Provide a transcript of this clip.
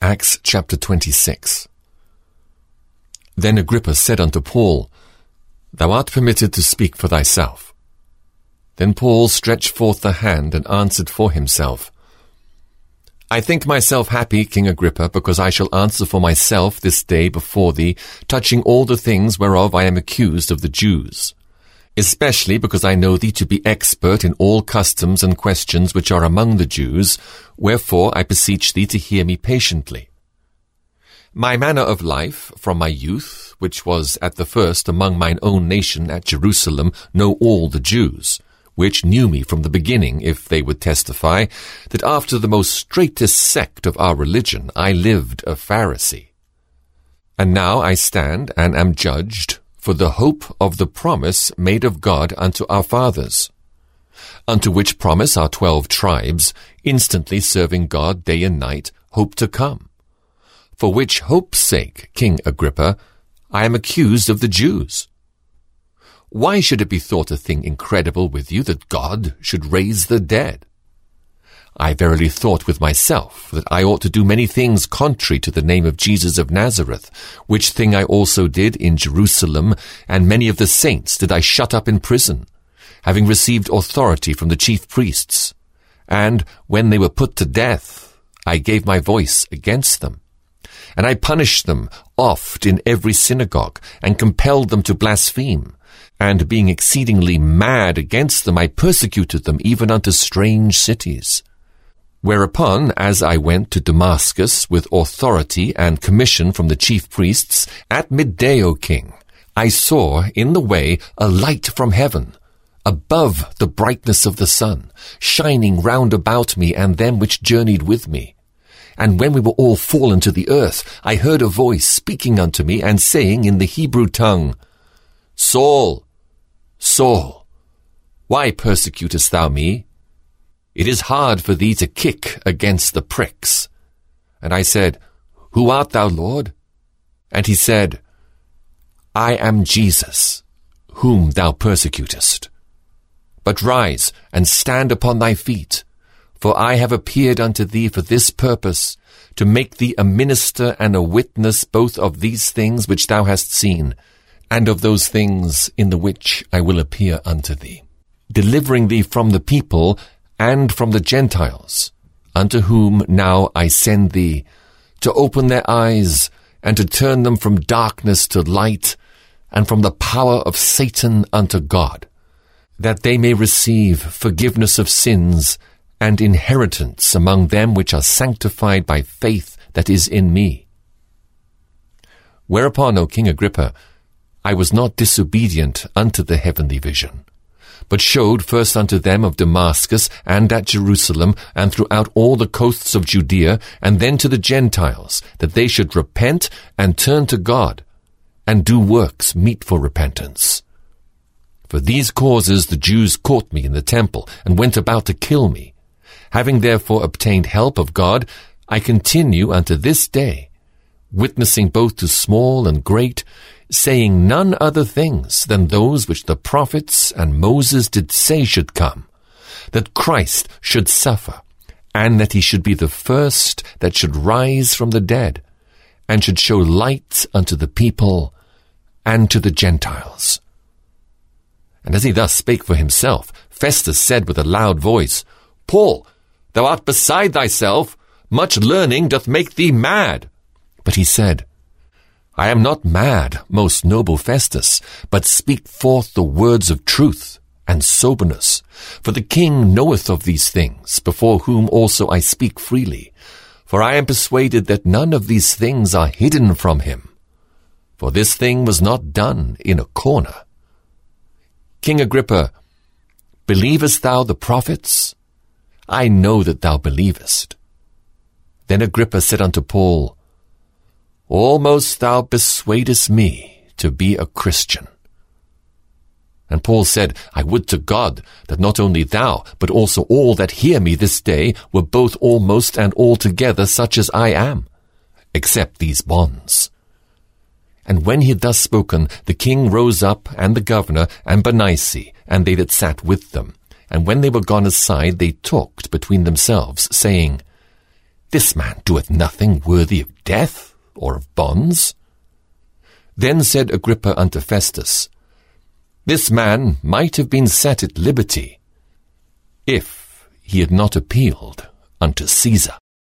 Acts chapter 26. Then Agrippa said unto Paul, Thou art permitted to speak for thyself. Then Paul stretched forth the hand and answered for himself, I think myself happy, King Agrippa, because I shall answer for myself this day before thee, touching all the things whereof I am accused of the Jews, especially because I know thee to be expert in all customs and questions which are among the Jews, wherefore I beseech thee to hear me patiently. My manner of life from my youth, which was at the first among mine own nation at Jerusalem, know all the Jews, which knew me from the beginning, if they would testify, that after the most straitest sect of our religion I lived a Pharisee. And now I stand and am judged for the hope of the promise made of God unto our fathers, unto which promise our 12 tribes, instantly serving God day and night, hope to come. For which hope's sake, King Agrippa, I am accused of the Jews. Why should it be thought a thing incredible with you that God should raise the dead? I verily thought with myself that I ought to do many things contrary to the name of Jesus of Nazareth, which thing I also did in Jerusalem, and many of the saints did I shut up in prison, having received authority from the chief priests. And when they were put to death, I gave my voice against them. And I punished them oft in every synagogue, and compelled them to blaspheme. And being exceedingly mad against them, I persecuted them even unto strange cities. Whereupon, as I went to Damascus with authority and commission from the chief priests, at midday, O king, I saw in the way a light from heaven, above the brightness of the sun, shining round about me and them which journeyed with me. And when we were all fallen to the earth, I heard a voice speaking unto me and saying in the Hebrew tongue, Saul, Saul, why persecutest thou me? It is hard for thee to kick against the pricks. And I said, Who art thou, Lord? And he said, I am Jesus, whom thou persecutest. But rise and stand upon thy feet, for I have appeared unto thee for this purpose, to make thee a minister and a witness both of these things which thou hast seen, and of those things in the which I will appear unto thee, delivering thee from the people and from the Gentiles, unto whom now I send thee, to open their eyes, and to turn them from darkness to light, and from the power of Satan unto God, that they may receive forgiveness of sins, and inheritance among them which are sanctified by faith that is in me. Whereupon, O King Agrippa, I was not disobedient unto the heavenly vision, but showed first unto them of Damascus and at Jerusalem and throughout all the coasts of Judea, and then to the Gentiles, that they should repent and turn to God, and do works meet for repentance. For these causes the Jews caught me in the temple, and went about to kill me. Having therefore obtained help of God, I continue unto this day, witnessing both to small and great, saying none other things than those which the prophets and Moses did say should come, that Christ should suffer, and that he should be the first that should rise from the dead, and should show light unto the people and to the Gentiles. And as he thus spake for himself, Festus said with a loud voice, Paul, thou art beside thyself, much learning doth make thee mad. But he said, I am not mad, most noble Festus, but speak forth the words of truth and soberness. For the king knoweth of these things, before whom also I speak freely. For I am persuaded that none of these things are hidden from him. For this thing was not done in a corner. King Agrippa, believest thou the prophets? I know that thou believest. Then Agrippa said unto Paul, Almost thou persuadest me to be a Christian. And Paul said, I would to God that not only thou, but also all that hear me this day were both almost and altogether such as I am, except these bonds. And when he had thus spoken, the king rose up, and the governor, and Bernice, and they that sat with them. And when they were gone aside, they talked between themselves, saying, This man doeth nothing worthy of death or of bonds. Then said Agrippa unto Festus, This man might have been set at liberty, if he had not appealed unto Caesar.